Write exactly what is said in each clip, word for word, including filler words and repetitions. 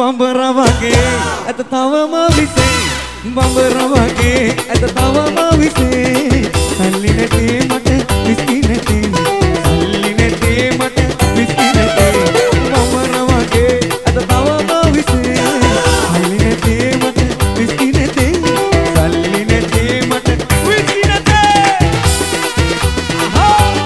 බඹර වගේ ඇත තවම විසේ බඹර වගේ ඇත තවම විසේ සල්ලි නැතේ මට විස්කි නැතේ සල්ලි නැතේ මට විස්කි නැතේ බඹර වගේ ඇත තවම විසේ සල්ලි නැතේ මට විස්කි නැතේ සල්ලි නැතේ මට විස්කි නැතේ අහෝ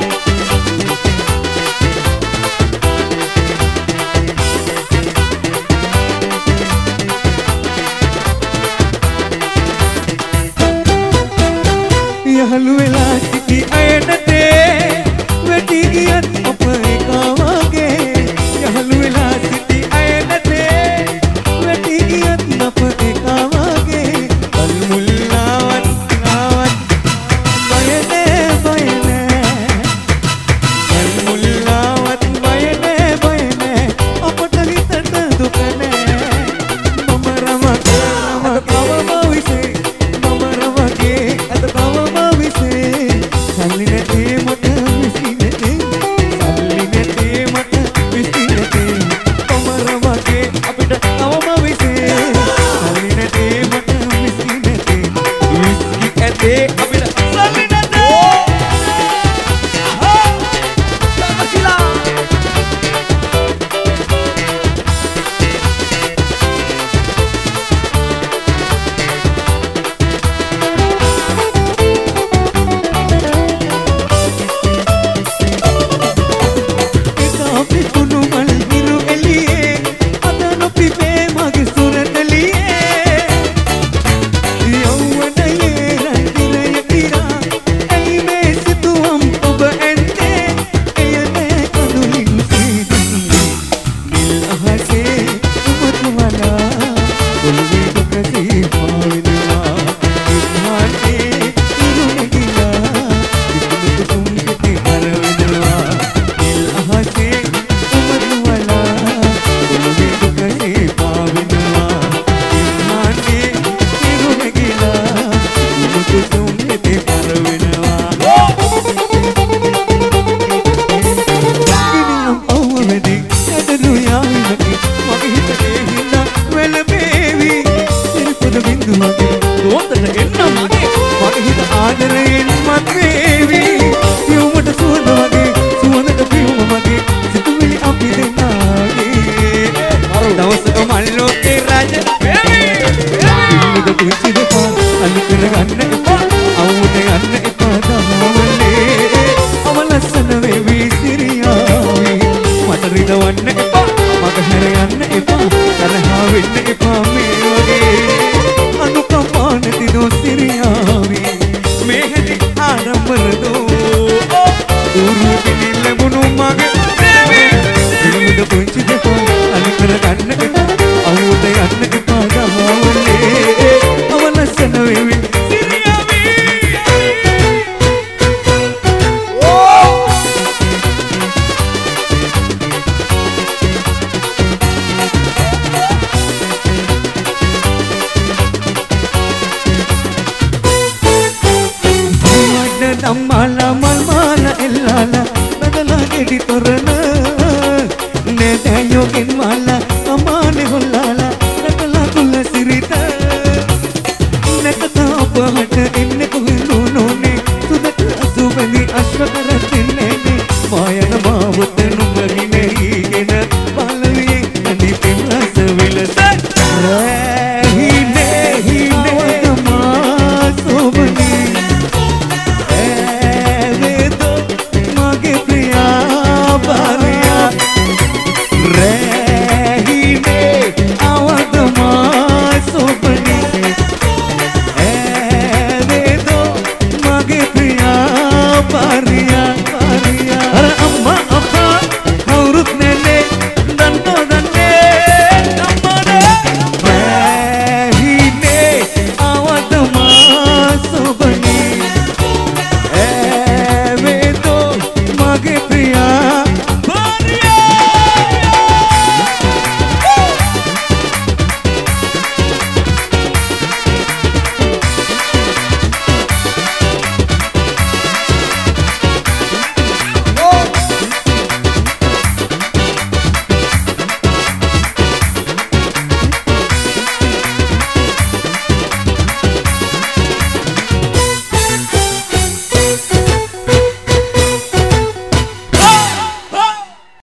යහළු වෙලා සිටි අයනතේ වැටි ගියත් අප එකා වගේ යහළු වෙලා සිටි අයනතේ වැටි ගියත් අප එකා වගේ කල් මුල්ලාවත් නාවත් බය නෑ බය නෑ කල් මුල්ලාවත් බය නෑ බය නෑ අපට හිතට දුක නෑ මම රමක රමක කවම විසේ මම රමකේ අද කවම සල්ලි නැතේ මට විස්කි නැතේ සල්ලි නැතේ මට විස්කි නැතේ කොමර වගේ අපිට තවම විසේ සල්ලි නැතේ මට විස්කි නැතේ විස්කි ඇතේ අපිට සල්ලි නැතේ හා තකසිලා Mala mal mala elala badala gedi torana ne dayo gen mala amane hollala nakala kulla sirita nakata apahata inne